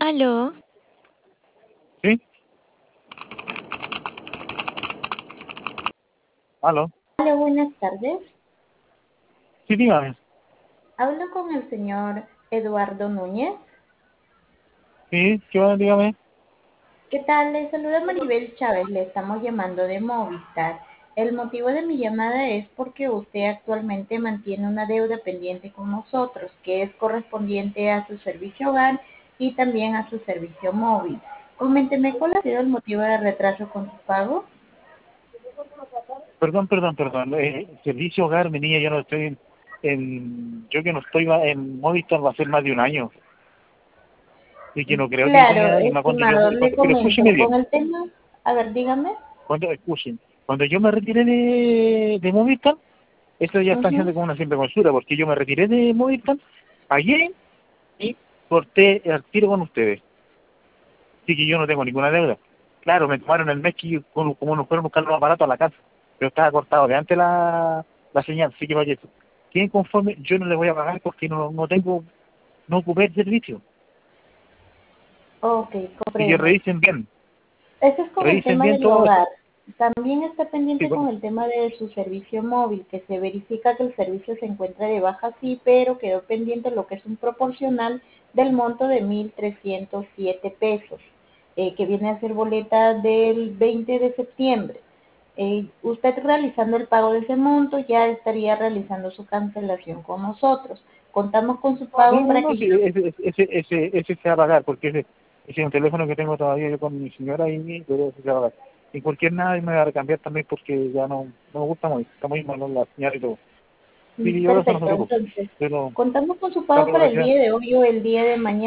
Aló, ¿Sí? ¿Aló? Hola, buenas tardes. Sí, dígame. Hablo con el señor Eduardo Núñez. Sí, ¿qué va? Dígame. ¿Qué tal? Le saluda Maribel Chávez. Le estamos llamando de Movistar. El motivo de mi llamada es porque usted actualmente mantiene una deuda pendiente con nosotros, que es correspondiente a su servicio hogar y también a su servicio móvil. Coménteme, ¿cuál ha sido el motivo de retraso con su pago? Perdón. Servicio hogar, mi niña, yo no estoy yo que no estoy en Movistar va a ser más de un año. Y que no creo que Claro, tenga, y más estimado, le pero escúcheme comento, con bien. el tema, a ver, dígame. Escuchen, cuando yo me retiré de Movistar, esto ya está Ujú. haciendo como una simple consulta, porque yo me retiré de Movistar, pagué y corté el tiro con ustedes. Así que yo no tengo ninguna deuda. Claro, me tomaron el mes que como nos fueron a buscar los aparatos a la casa, pero estaba cortado de antes la señal, así que vaya, quien conforme, yo no le voy a pagar porque no ocupé el servicio. Ok, Así que comprendo. Ese es con el revisen tema bien del todo eso. hogar. También está Sí, pendiente con bueno, el tema de su servicio móvil, que se verifica que el servicio se encuentra de baja, sí, pero quedó pendiente lo que es un proporcional del monto de 1.307 pesos, que viene a ser boleta del 20 de septiembre. Usted realizando el pago de ese monto ya estaría realizando su cancelación con nosotros. Contamos con su pago para no, que sí, yo... ese se va a pagar, porque ese es un teléfono que tengo todavía yo con mi señora y pero ese se va a pagar. Y cualquier nada me va a cambiar también porque ya no me gusta muy, está muy malo la señal y todo. Sí, yo de eso no se Perfecto, preocupe. entonces, Pero contamos con su está pago todo para el gracias. día de hoy o el día de mañana.